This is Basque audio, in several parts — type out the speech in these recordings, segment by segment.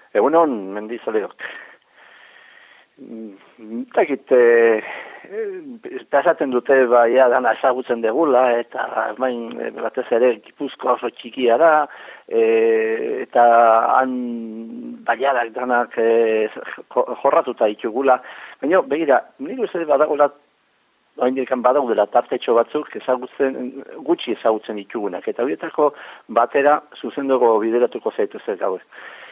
Egunon, Mendizaleok. Takit, pasaten dute baia dana ezagutzen degula, eta bain batez ere Gipuzkoa oso txikia da, eta han baiarak danak jorratuta ditugula. Baina, begira, nire uste badagoela, oindikan badaudela tartetxo batzuk gutxi ezagutzen ditugunak, eta horietako batera zuzenduko bideratuko zaituzet gaur.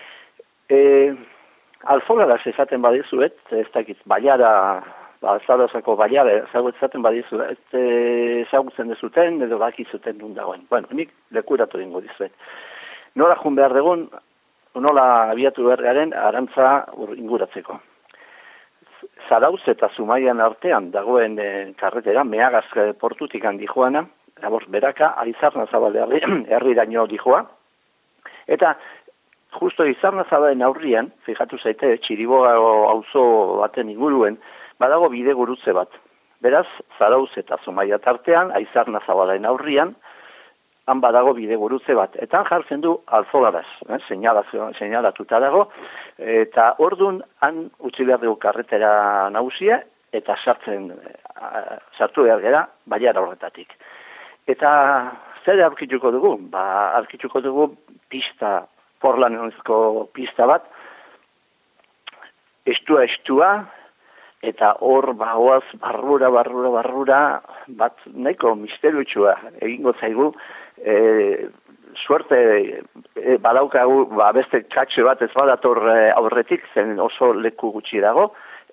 Alfogaraz esaten badizuet, ez dakit, baiara, Zadozako baiara ezagutzen badizuet, ezagutzen dezuten edo bakizuten nun dagoen. Bueno, nik lekuratu dingo dizuet. Nola jun behar dugun, nola abiatu behar garen arantza inguratzeko. Zarauz eta Zumaian artean dagoen karretera, Meagaz portutik handi joana, beraka, Aizarna Zabale herriraino dijoa, eta justo Aizarna Zabalen aurrian, fijatu zaite, Txiriboga auzo baten inguruen, badago bide gurutze bat. Beraz, Zarauz eta Zumaia tartean, Aizarna Zabalen aurrian, han badago bide gurutze bat. Eta jartzen du Alfogaraz, seinalatuta dago, eta ordun han utzi behar dugu karretera nagusia, eta sartu behar gera, baiara horretatik. Eta zer aurkituko dugu? Aurkituko dugu pista, porlanezko pista bat, estua, eta hor bagoaz barrura, bat nahiko misteriotsua egingo zaigu, suerte badaukagu beste katxe bat ez badator aurretik, zen oso leku gutxi dago,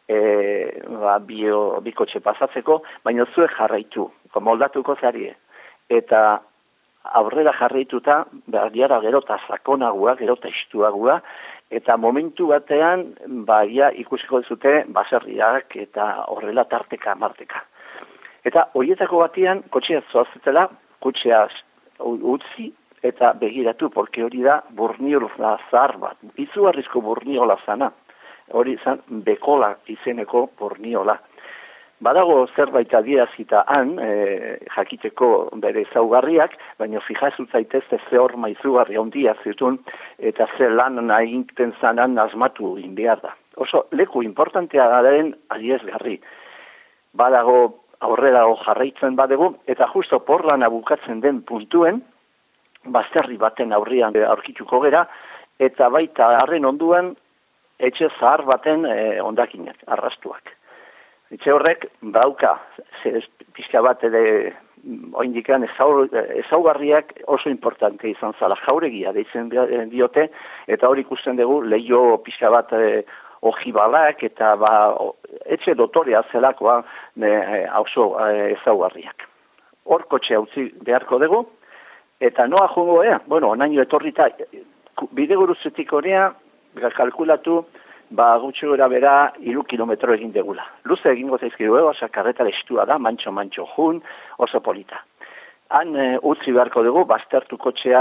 bikotxe pasatzeko, baina zuek jarraitu, moldatuko zarie. Eta aurrera jarraituta, baiara gero eta sakonagua, gero eta istuagua, eta momentu batean, ikusiko duzute, baserriak eta horrela tarteka, marteka. Eta horietako batean, kotxea zoazetela, kotxea utzi eta begiratu, porque hori da burniola zahar bat, izugarrizko burniola zana, hori zan Bekola izeneko burniola. Badago zerbait adierazita han, jakiteko bere ezaugarriak, baina fijazu zaitezte ze horma izugarria handia zituen, eta ze lan egiten zanan asmatu egin behar da. Oso leku importantea den adierazgarri. Badago aurrera jarraitzen badegu, eta justo porlana bukatzen den puntuen, bazterri baten aurrian aurkituko gera, eta baita harren onduan, etxe zahar baten ondakinak, arrastuak. Etxe horrek bauka, pixka bat ere oindikan ezaugarriak oso importante izan zala, jauregia deitzen diote, eta hori ikusten dugu leio pixka bat ojibalak eta etxe dotorea zelakoa oso ezaugarriak. Hor kotxe utzi beharko dugu, eta noa jungo onaino etorrita, bideguruzetik horea, kalkulatu, gutxi gora bera 3 kilometro egin degula. Luze egingo zaizkidu, oso karretara estua da, mantxo jun, oso polita. Han utzi beharko dugu, baztertu kotxea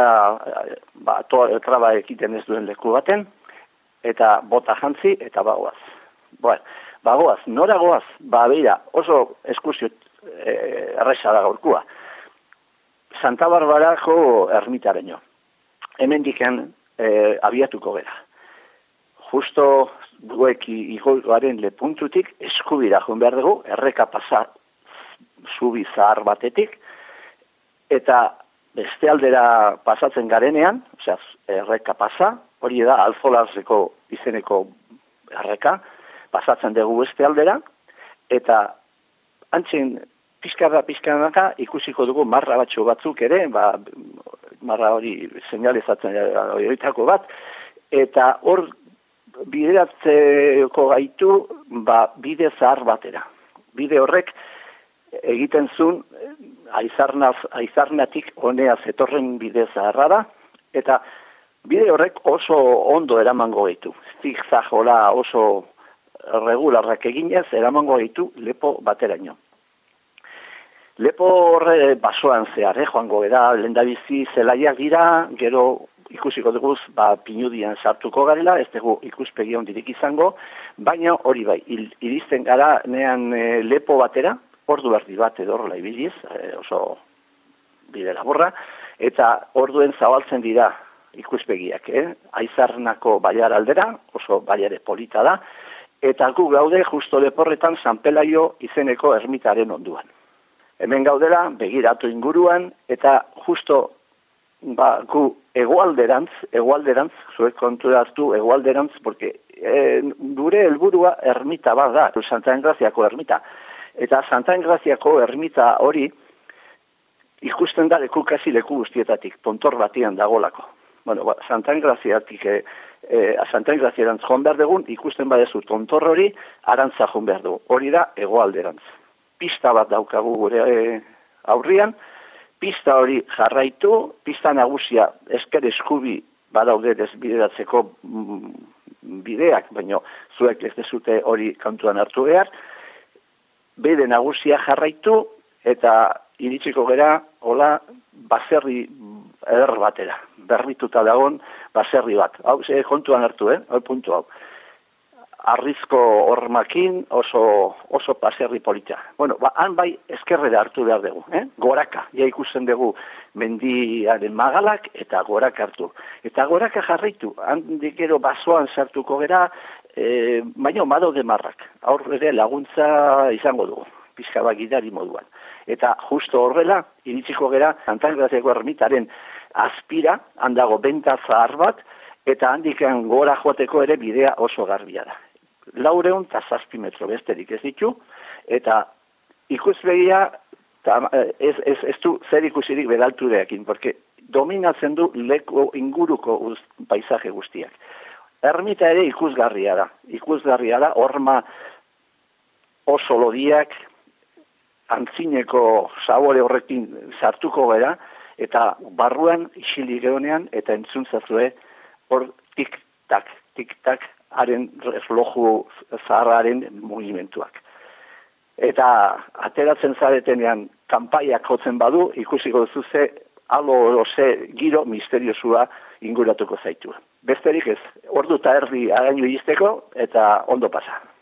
traba ekiten ez duen leku baten, eta bota jantzi, eta bagoaz. Bagoaz, nora goaz, beira, oso eskursio erresa da gaurkua. Santa Barbarako ermitaraino. Hemen diken abiatuko gera. Justo guek igoaren lepuntutik eskubira joan behar dugu, erreka pasa zubi zahar batetik, eta beste aldera pasatzen garenean, erreka pasa, hori da Alfolazeko izeneko erreka, pasatzen dugu beste aldera, eta antzen pizkanaka ikusiko dugu marra batzuk ere, marra hori seinalizatzen horietako bat, eta hor bideratzeko gaitu bide zahar batera. Bide horrek egiten zuen Aizarnatik honea zetorren bide zaharra da, eta bide horrek oso ondo eramango gaitu. Zigzagola oso regularrak eginez eramango gaitu lepo bateraino. Lepo horre basoan zehar, joango gara, lehendabizi zelaiak dira, gero ikusiko dugu pinudian sartuko garela, ez dugu ikuspegi ondirik izango, baina hori bai, iristen gara nean lepo batera, ordu erdi bat edo horrela ibiliz, oso bide laborra, eta orduen zabaltzen dira ikuspegiak, Aizarnako baiar aldera, oso baiare polita da, eta gu gaude justo leporretan San Pelaio izeneko ermitaren onduan. Hemen gaudela, begiratu inguruan, eta justo gu egoalderantz, zuek konturatu egoalderantz, porque gure helburua ermita bat da, Santa Engraziako ermita. Eta Santa Engraziako ermita hori ikusten da leku guztietatik, tontor batian dagolako. Bueno, Santa Engraziatik, Santa Engraziarantz joan behar dugun, ikusten badezu tontor hori, arantza joan behar du. Hori da egoalderantz. Pista bat daukagu gure aurrian, pista hori jarraitu, pista nagusia esker eskubi badaude desbideratzeko bideak, baina zuek ez dezute hori kantuan hartu behar, bide nagusia jarraitu eta iritsiko gera, hola, baserri eder batera, berrituta dagon baserri bat. Hau, kontuan hartu, hau puntu hau. Arrizko hormakin oso baserri polita. Bueno, han bai eskerrera hartu behar dugu, Goraka, ja ikusten dugu mendiaren magalak eta goraka hartu. Eta goraka jarraitu, handik gero basoan sartuko gera, baina badaude marrak. Aur ere laguntza izango dugu, pixka bat gidari moduan. Eta justo horrela, iritsiko gera, Santa Engraziako ermitaren azpira, handago benta zahar bat, eta handikan gora joateko ere bidea oso garbia da. 407 metro besterik ez ditu, eta ikusbegia ez du zer ikusirik bedaltureakin, porque dominatzen du leku inguruko paisaje guztiak. Ermita ere ikusgarria da, horma oso lodiak, antzineko sabore horrekin sartuko gara, eta barruan isilik gehonean, eta entzuntzazue hor tik-tak, haren refloju zaharraren mugimentuak. Eta ateratzen zaretenean kanpaiak jotzen badu, ikusiko duzu ze giro misteriosua inguratuko zaitu. Besterik ez, ordu eta erdi araño izteko eta ondo pasa.